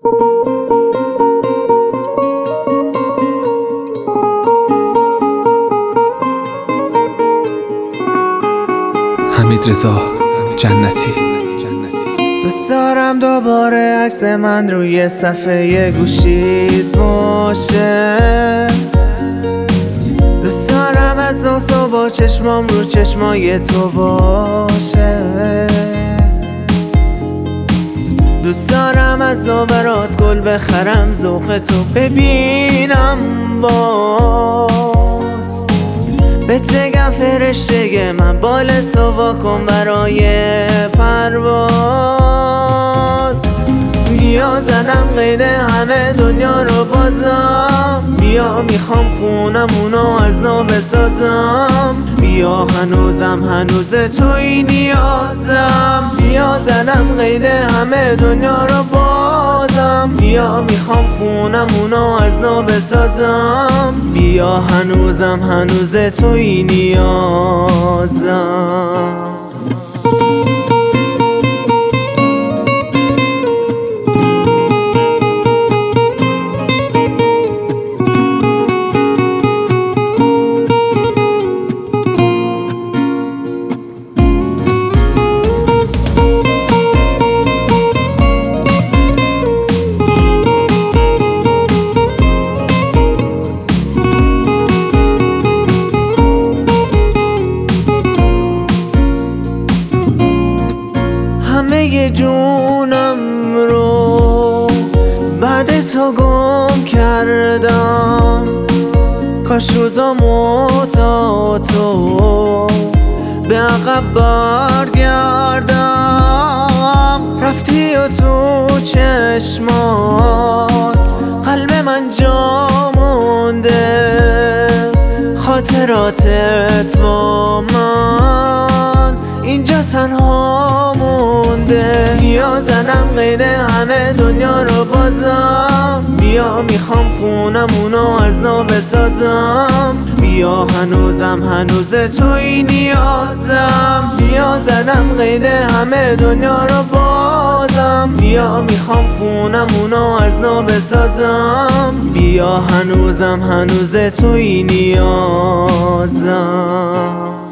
حمیدرضا جنتی. دوست دارم دوباره عکس من روی صفحه گوشید باشه. دوست دارم از نو صبح چشمام رو چشمای تو باشه. دوست دارم از نو برات گل بخرم، ذوق تو ببینم باز. بهت بگم فرشته من بال تو واکن برای پرواز. بیا زنم قید همه دنیا رو بازم. بیا میخوام خونمونو از نو بسازم. بیا هنوز توی نیازم. بیا زنم قید همه دنیا رو بازم. بیا میخوام خونمونو از نو بسازم. بیا هنوز توی نیازم. همه جونم رو بعد تو گم کردم. کاش روزامو تا تو به عقب برگردم. رفتی و تو چشمات قلب من جا مونده. خاطراتت با من اینجا تنها مونده. بیا زنم قید همه دنیا رو بازم. بیا میخوام خونمونو از نو بسازم. بیا هنوز توی نیازم. بیا زنم قید همه دنیا رو بازم. بیا میخوام خونمونو از نو بسازم. بیا هنوز توی نیازم.